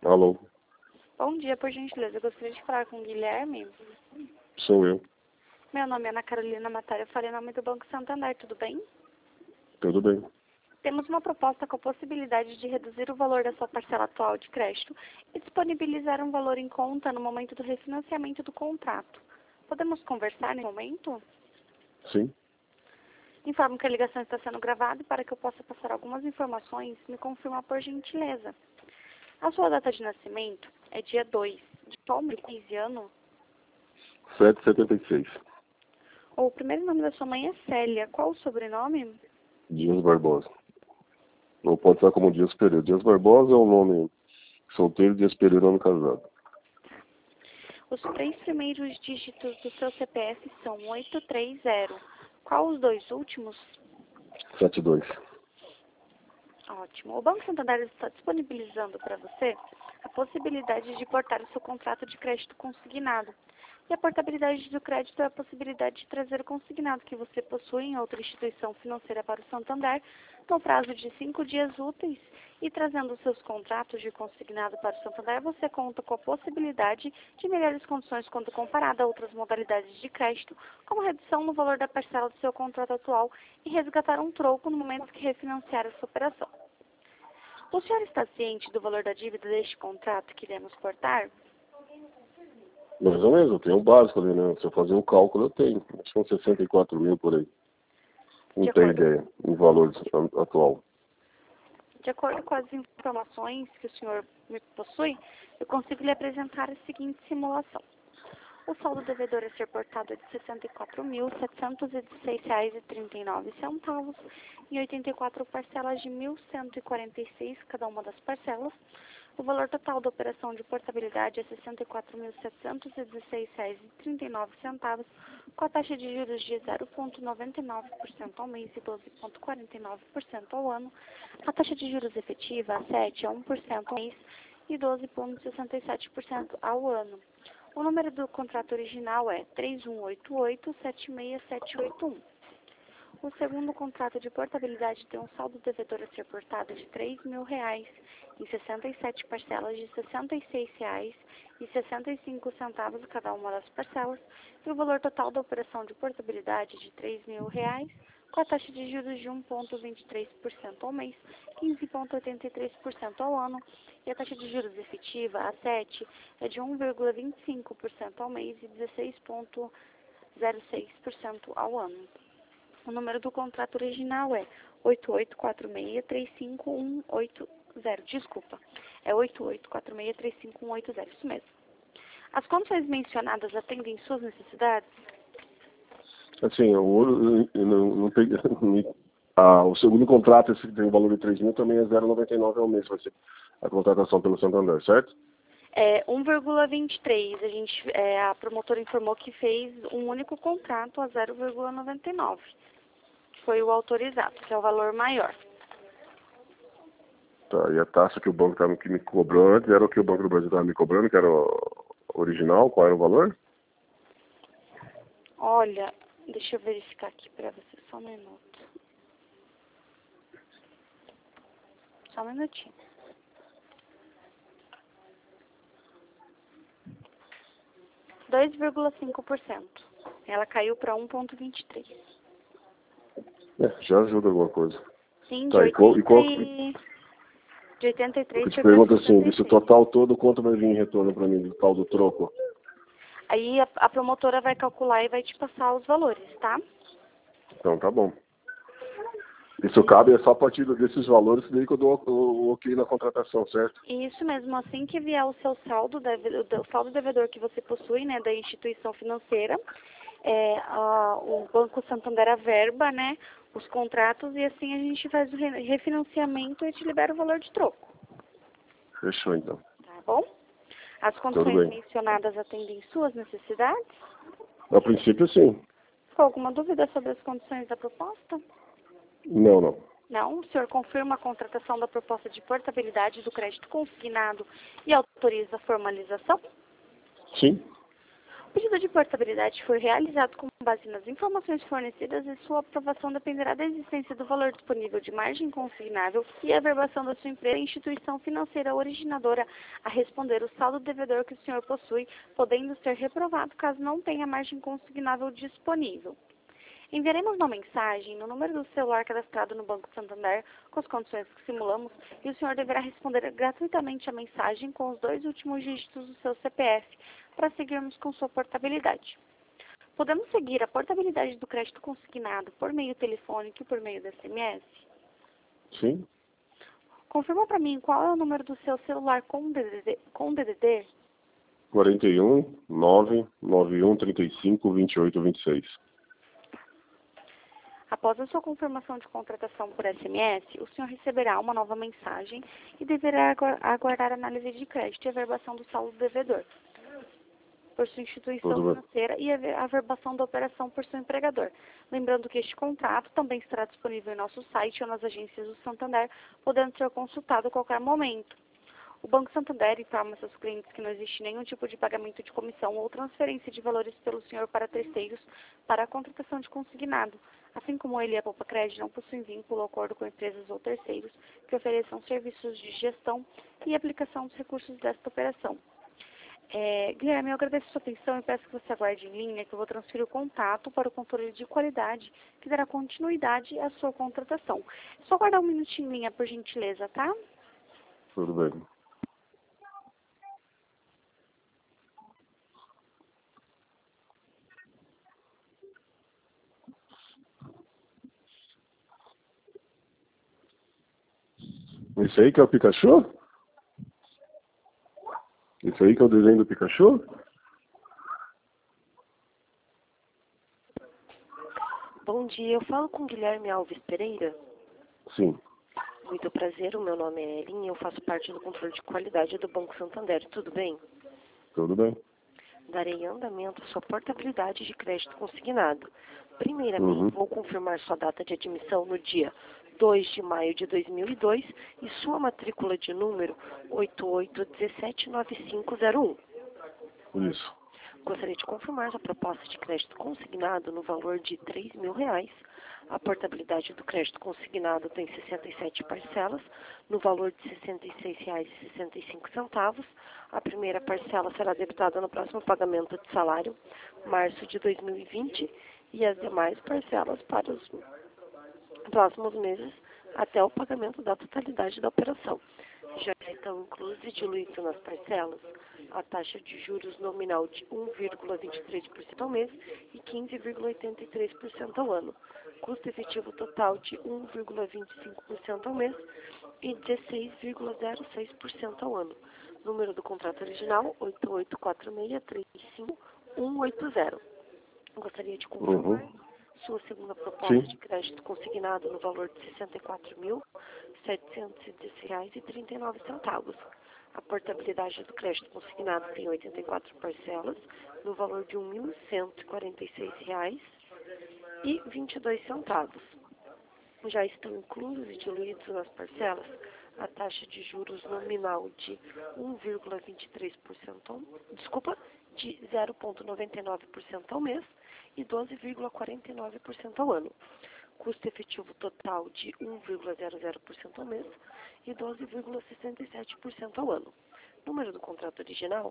Alô, Bom dia, por gentileza. Eu gostaria de falar com o Guilherme. sou eu. Meu nome é Ana Carolina Matária. Eu falei em nome do Banco Santander, tudo bem? Tudo bem? Temos uma proposta com a possibilidade de reduzir o valor da sua parcela atual de crédito e disponibilizar um valor em conta no momento do refinanciamento do contrato. Podemos conversar nesse momento? Sim. Informo que a ligação está sendo gravada e para que eu possa passar algumas informações, me confirma por gentileza. A sua data de nascimento é dia 2 de qual mês e ano? 776. O primeiro nome da sua mãe é Célia. Qual o sobrenome? Dias Barbosa. Ou pode estar como Dias Pereira. Dias Barbosa é o nome solteiro, Dias Pereira é o nome casado. Os 3 primeiros dígitos do seu CPF são 830. Qual os 2 últimos? 72. Ótimo. O Banco Santander está disponibilizando para você a possibilidade de portar o seu contrato de crédito consignado. E a portabilidade do crédito é a possibilidade de trazer o consignado que você possui em outra instituição financeira para o Santander no prazo de 5 dias úteis. E trazendo os seus contratos de consignado para o Santander, você conta com a possibilidade de melhores condições quando comparada a outras modalidades de crédito, como redução no valor da parcela do seu contrato atual e resgatar um troco no momento que refinanciar essa operação. O senhor está ciente do valor da dívida deste contrato que iremos portar? Mais ou menos, eu tenho um básico ali, né? Se eu fazer o cálculo, eu tenho. Acho que são 64 mil por aí. Não tenho ideia, em valor atual. De acordo com as informações que o senhor me possui, eu consigo lhe apresentar a seguinte simulação. O saldo devedor a ser portado é de R$ 64.716,39 em 84 parcelas de R$ 1.146 cada uma das parcelas. O valor total da operação de portabilidade é R$ 64.716,39, com a taxa de juros de 0,99% ao mês e 12,49% ao ano. A taxa de juros efetiva a 7 a 1% ao mês e 12,67% ao ano. O número do contrato original é 3188-76781. O segundo contrato de portabilidade tem um saldo devedor a ser portado de R$ 3.000 em 67 parcelas de R$ 66,65 cada uma das parcelas e o valor total da operação de portabilidade de R$ 3.000 com a taxa de juros de 1,23% ao mês, 15,83% ao ano e a taxa de juros efetiva, a 7, é de 1,25% ao mês e 16,06% ao ano. O número do contrato original é 8846-35180. Desculpa, é 8846-35180, isso mesmo. As condições mencionadas atendem suas necessidades? Assim, não peguei. O segundo contrato, esse que tem um valor de 3 mil, também é 0,99 ao mês, vai ser a contratação pelo Santander, certo? É 1,23. A promotora informou que fez um único contrato a 0,99. Foi o autorizado, que é o valor maior. Tá, e a taxa que o banco estava me cobrou antes era o que o Banco do Brasil estava me cobrando, que era o original, qual era o valor? Olha, deixa eu verificar aqui para você, só um minuto. Só um minutinho. R$ 2,5%. Ela caiu para 1,23%. Já ajuda alguma coisa. Sim, Tá, de 83 eu te foi pergunto para assim, desse 66. total todo, quanto vai vir em retorno para mim do tal do troco? Aí a promotora vai calcular e vai te passar os valores, tá? Então tá bom. Isso cabe é só a partir desses valores daí que eu dou o ok na contratação, certo? Isso mesmo, assim que vier o seu saldo, o saldo devedor que você possui, né, da instituição financeira, o Banco Santander averba, né, os contratos e assim a gente faz o refinanciamento e te libera o valor de troco. Fechou então. Tá bom? As Tudo condições bem. mencionadas atendem suas necessidades? A princípio sim. Ficou alguma dúvida sobre as condições da proposta? Não. Não, o senhor confirma a contratação da proposta de portabilidade do crédito consignado e autoriza a formalização? Sim. O pedido de portabilidade foi realizado com base nas informações fornecidas e sua aprovação dependerá da existência do valor disponível de margem consignável e a averbação da sua empresa e instituição financeira originadora a responder o saldo devedor que o senhor possui, podendo ser reprovado caso não tenha margem consignável disponível. Enviaremos uma mensagem no número do celular cadastrado no Banco Santander com as condições que simulamos e o senhor deverá responder gratuitamente a mensagem com os 2 últimos dígitos do seu CPF para seguirmos com sua portabilidade. Podemos seguir a portabilidade do crédito consignado por meio telefônico e por meio do SMS? Sim. Confirma para mim qual é o número do seu celular com DDD? 41 991 35 28 26. Após a sua confirmação de contratação por SMS, o senhor receberá uma nova mensagem e deverá aguardar a análise de crédito e averbação do saldo devedor por sua instituição financeira e a averbação da operação por seu empregador. Lembrando que este contrato também estará disponível em nosso site ou nas agências do Santander, podendo ser consultado a qualquer momento. O Banco Santander informa seus clientes que não existe nenhum tipo de pagamento de comissão ou transferência de valores pelo senhor para terceiros para a contratação de consignado, assim como ele e a Poupa Crédito não possuem vínculo ou acordo com empresas ou terceiros que ofereçam serviços de gestão e aplicação dos recursos desta operação. Guilherme, eu agradeço a sua atenção e peço que você aguarde em linha que eu vou transferir o contato para o controle de qualidade que dará continuidade à sua contratação. Só aguardar um minutinho em linha, por gentileza, tá? Tudo bem. Esse aí que é o Pikachu? Esse aí que é o desenho do Pikachu? Bom dia, eu falo com Guilherme Alves Pereira. Sim. Muito prazer, o meu nome é Erin e eu faço parte do controle de qualidade do Banco Santander. Tudo bem? Tudo bem. Darei andamento à sua portabilidade de crédito consignado. Primeiramente, vou confirmar sua data de admissão no dia 2 de maio de 2002 e sua matrícula de número 88179501. Isso. Gostaria de confirmar a proposta de crédito consignado no valor de R$3.000. A portabilidade do crédito consignado tem 67 parcelas, no valor de R$ 66,65. A primeira parcela será debitada no próximo pagamento de salário, março de 2020, e as demais parcelas para os próximos meses até o pagamento da totalidade da operação. Já estão inclusos e diluídos nas parcelas a taxa de juros nominal de 1,23% ao mês e 15,83% ao ano, custo efetivo total de 1,25% ao mês e 16,06% ao ano. Número do contrato original 8846351180. Gostaria de confirmar sua segunda proposta de crédito consignado no valor de R$ 64.710,39. A portabilidade do crédito consignado tem 84 parcelas, no valor de R$ 1.146,22. Já estão inclusos e diluídos nas parcelas a taxa de juros nominal de 0,99% ao mês e 12,49% ao ano. Custo efetivo total de 1,00% ao mês e 12,67% ao ano. Número do contrato original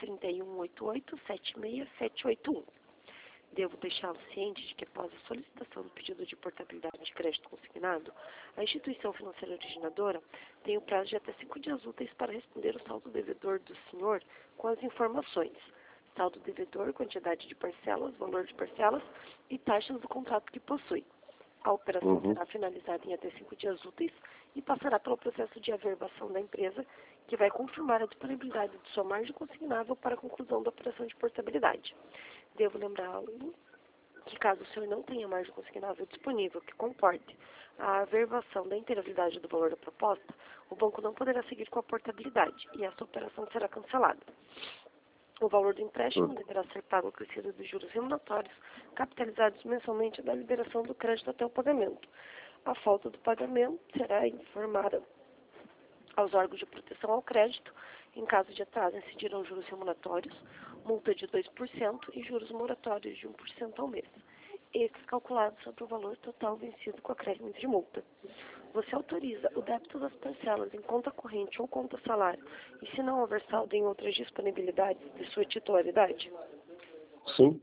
3188-76781. Devo deixá-lo ciente de que após a solicitação do pedido de portabilidade de crédito consignado, a instituição financeira originadora tem o prazo de até 5 dias úteis para responder o saldo devedor do senhor com as informações: saldo devedor, quantidade de parcelas, valor de parcelas e taxas do contrato que possui. A operação será finalizada em até 5 dias úteis e passará pelo processo de averbação da empresa, que vai confirmar a disponibilidade de sua margem consignável para a conclusão da operação de portabilidade. Devo lembrá-lo que caso o senhor não tenha margem consignável disponível que comporte a averbação da integralidade do valor da proposta, o banco não poderá seguir com a portabilidade e essa operação será cancelada. O valor do empréstimo deverá ser pago acrescido dos juros remuneratórios, capitalizados mensalmente da liberação do crédito até o pagamento. A falta do pagamento será informada aos órgãos de proteção ao crédito Em caso de atraso, incidirão juros remuneratórios, multa de 2% e juros moratórios de 1% ao mês, estes calculados sobre o valor total vencido com acréscimo de multa. Você autoriza o débito das parcelas em conta corrente ou conta salário e, se não houver saldo em outras disponibilidades de sua titularidade? Sim.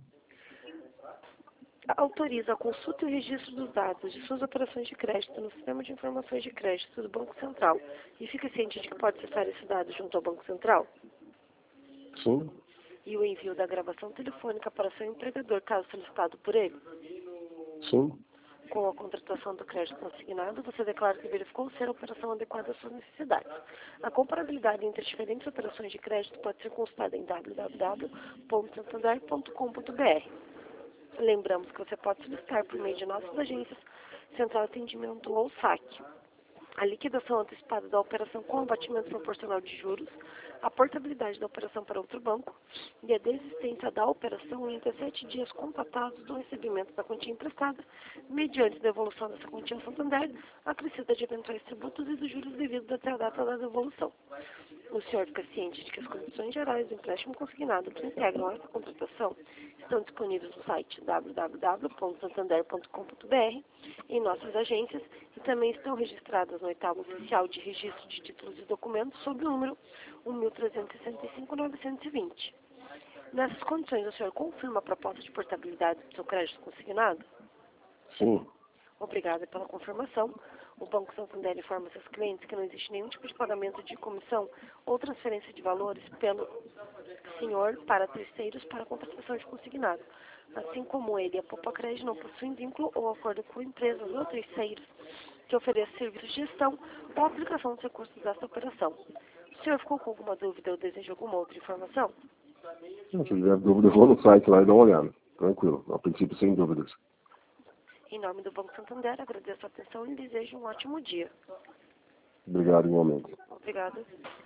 Autoriza a consulta e o registro dos dados de suas operações de crédito no Sistema de Informações de Crédito do Banco Central e fica ciente de que pode acessar esses dados junto ao Banco Central? Sim. E o envio da gravação telefônica para seu empregador, caso solicitado por ele? Sim. Com a contratação do crédito consignado, você declara que verificou ser a operação adequada às suas necessidades. A comparabilidade entre as diferentes operações de crédito pode ser consultada em www.santander.com.br. Lembramos que você pode solicitar por meio de nossas agências, Central Atendimento ou SAC, a liquidação antecipada da operação com abatimento proporcional de juros, a portabilidade da operação para outro banco e a desistência da operação em até 7 dias contados do recebimento da quantia emprestada, mediante devolução dessa quantia ao Santander, acrescida de eventuais tributos e dos juros devidos até a data da devolução. O senhor fica ciente de que as condições gerais do empréstimo consignado que integram essa contratação estão disponíveis no site www.santander.com.br, em nossas agências, e também estão registradas no 8º Oficial de Registro de Títulos e Documentos sob o número 1.365.920. Nessas condições, o senhor confirma a proposta de portabilidade do seu crédito consignado? Sim. Obrigada pela confirmação. O Banco Santander informa seus clientes que não existe nenhum tipo de pagamento de comissão ou transferência de valores pelo senhor para terceiros para a contratação de consignado. Assim como ele, a Poupa Crédito não possui vínculo ou acordo com empresas ou terceiros que ofereçam serviços de gestão ou aplicação dos recursos dessa operação. O senhor ficou com alguma dúvida ou deseja alguma outra informação? Se tiver dúvida, eu vou no site lá e dá uma olhada. Tranquilo. A princípio, sem dúvidas. Em nome do Banco Santander, agradeço a atenção e desejo um ótimo dia. Obrigado, igualmente. Obrigada.